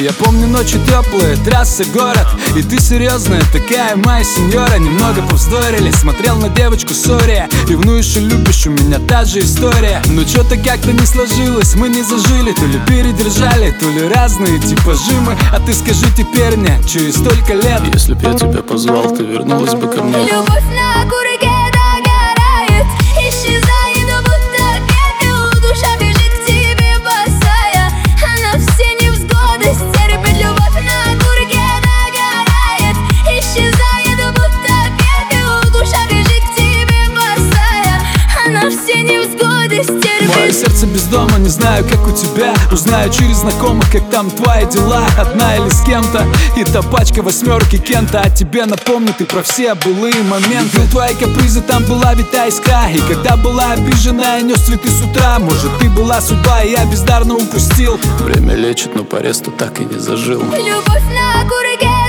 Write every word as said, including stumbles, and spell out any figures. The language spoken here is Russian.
Я помню ночи теплые, трассы, город. И ты серьезная такая, моя сеньора. Немного повздорили, смотрел на девочку сори. Ревнуешь и любишь, у меня та же история. Но что-то как-то не сложилось, мы не зажили. То ли передержали, то ли разные типажи мы. А ты скажи теперь мне, через столько лет, если б я тебя позвал, ты вернулась бы ко мне. Любовь на курке догорает, исчезает, будто пепел. Душа бежит к тебе босая, она все невзгоды стерпит. Любовь на курке догорает, исчезает, будто пепел. Душа бежит к тебе босая, она все невзгоды стерпит. мое сердце без дома, не знаю, как у тебя. Узнаю через знакомых, как там твои дела. Одна или с кем-то, и та пачка восьмерки Кента. А тебе напомню, ты про все былые моменты. Любил твои капризы, там была витая искра. И когда была обижена, я нес цветы с утра. Может, ты была судьба, и я бездарно упустил. Время лечит, но порез-то так и не зажил. Любовь на курке